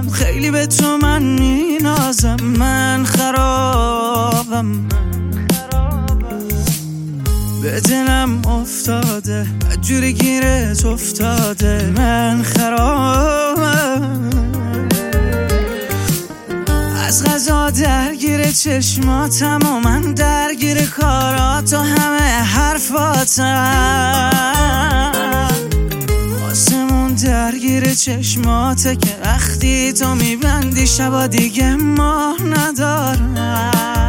دلم خیلی به تو من مینازم، من خرابم، به دلم افتاده جوری گیرت افتاده، من خرابم، از غذا درگیر چشماتم و من درگیر کارات و همه حرفاتم، آسمون درگیر چشماته که وقتی تو میبندی شبا دیگه ماه ندارم،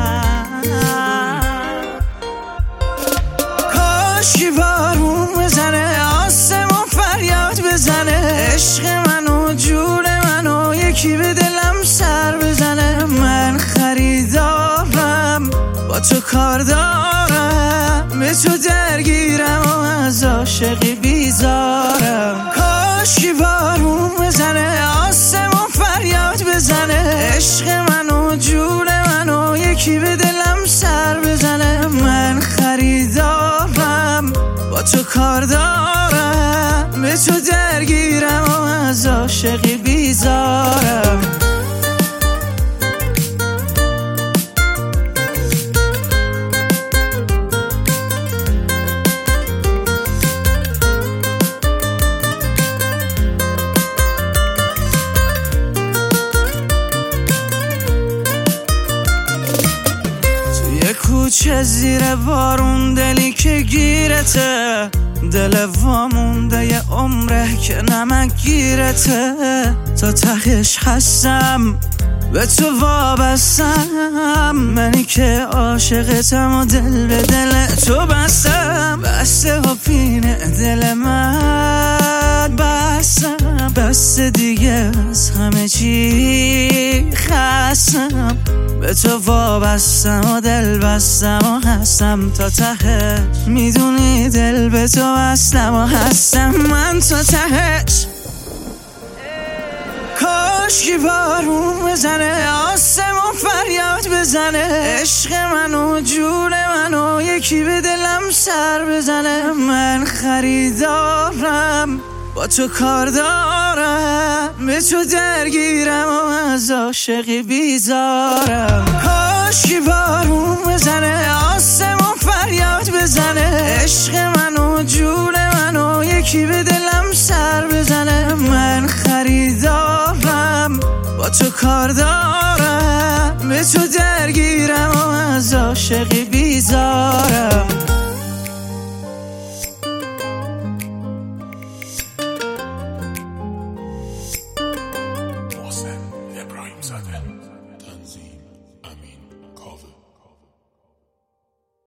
کاشکی بارون بزنه آسمون فریاد بزنه، عشق منو جون منو یکی به دلم سر بزنه، من خریدارم با تو کار دارم، به تو درگیرم و از عاشقی بیزارم، کاشکی بارون بزنه آسمون فریاد بزنه، عشق منو جون منو یکی به دلم سر بزنه، من خریدارم با تو کار دارم، به تو درگیرم و از عاشقی بیزارم. کوچه زیر بارون دلی که گیرته، دل وامونده یه عمره که نمک گیرته، تا تهش هستم به تو وابستم، منی که عاشقتم و دل به دل تو بستم، بسته و پینه دل من بستم، بسته دیگه از همه چی خستم، به تو وابستم و دل بستم و هستم تا تهش، میدونی دل به تو بستم و هستم من تا تهش، کاشکی بارون بزنه آسمون فریاد بزنه، عشق منو جون منو یکی به دلم سر بزنه، من خریدارم با تو کار دارم، به تو درگیرم و از عاشقی بیزارم، کاشکی بارون بزنه آسمون فریاد بزنه، عشق منو جون منو یکی به دلم سر بزنه، من خریدارم با تو کار دارم، به تو درگیرم و از عاشقی بیزارم. محسن ابراهیم زاده